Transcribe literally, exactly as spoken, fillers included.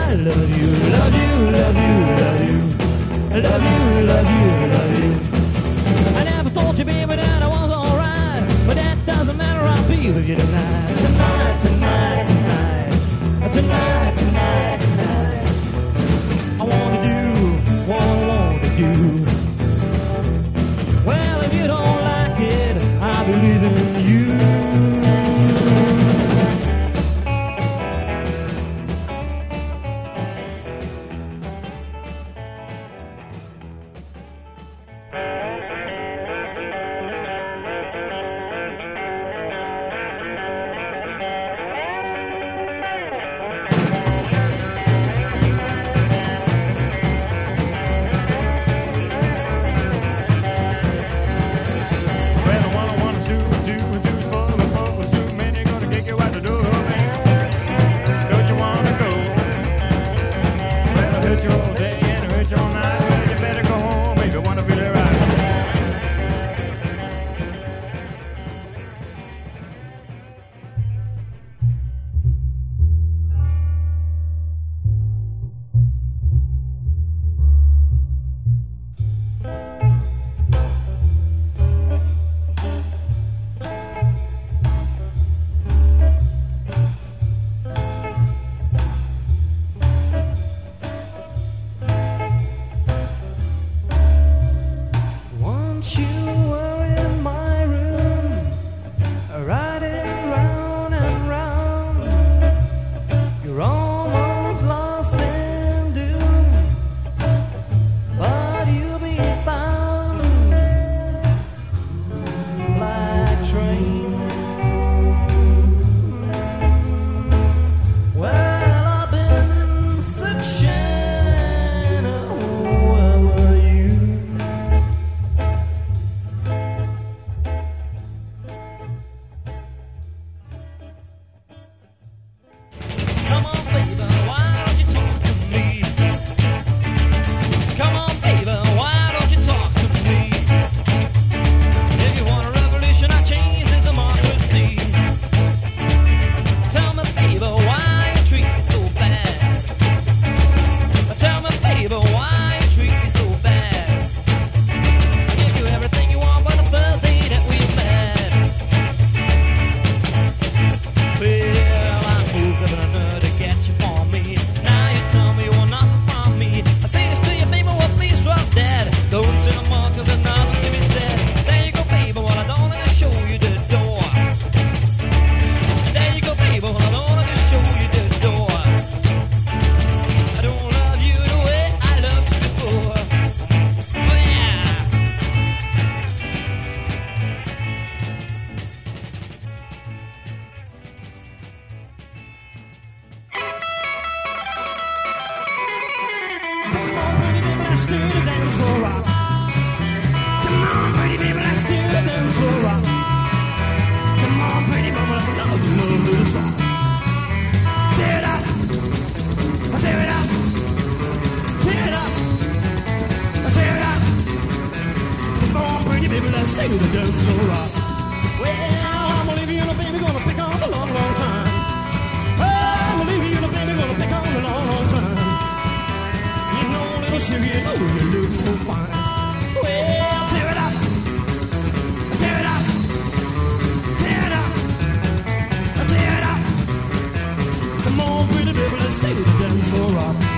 I love you, love you, love you, love you. I love you, love you, love you. I never told you, baby, that I was alright, but that doesn't matter, I'll be with you tonight. Tonight, tonight, tonight. Tonight, tonight, tonight. I wanna do what I wanna do. Well, if you don't like it, I believe in you. Come on, pretty baby, let's stay together so rock.